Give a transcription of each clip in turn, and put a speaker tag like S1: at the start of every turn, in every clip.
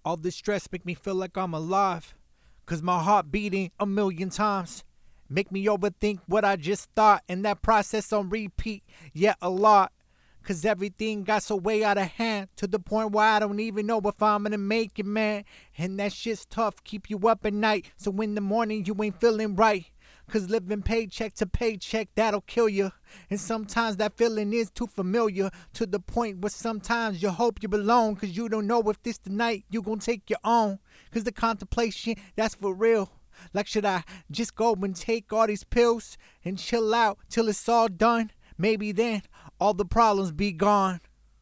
S1: All this stress make me feel like I'm alive. Cause my heart beating a million times. Make me overthink what I just thought. And that process on repeat, yet a lot. Cause everything got so way out of hand. To the point where I don't even know if I'm gonna make it, man. And that shit's tough, keep you up at night. So in the morning you ain't feeling right. Cause living paycheck to paycheck, that'll kill you. And sometimes that feeling is too familiar. To the point where sometimes you hope you belong. Cause you don't know if this the night you gon' take your own. Cause the contemplation, that's for real. Like should I just go and take all these pills and chill out till it's all done? Maybe then all the problems be gone.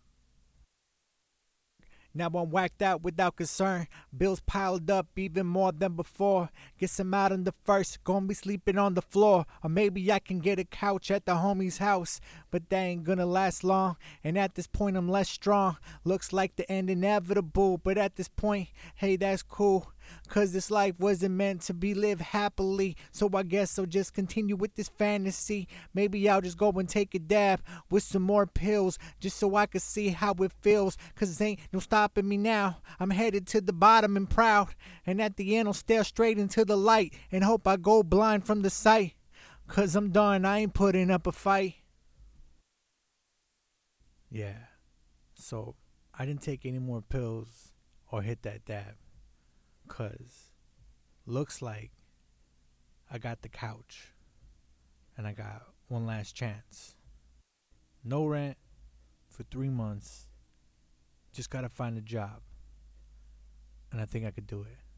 S1: Now I'm whacked out without concern. Bills piled up even more than before. Guess I'm out on the first, gonna be sleeping on the floor. Or maybe I can get a couch at the homie's house. But that ain't gonna last long. And at this point I'm less strong. Looks like the end inevitable. But at this point, hey, that's cool. Cause this life wasn't meant to be lived happily. So I guess I'll just continue with this fantasy. Maybe I'll just go and take a dab with some more pills. Just so I can see how it feels. Cause ain't no stopping me now. I'm headed to the bottom and proud. And at the end I'll stare straight into the light. And hope I go blind from the sight. Cause I'm done, I ain't putting up a fight. Yeah. So I didn't take any more pills or hit that dab. Cause looks like I got the couch and I got one last chance. No rent for 3 months. Just gotta find a job. And I think I could do it.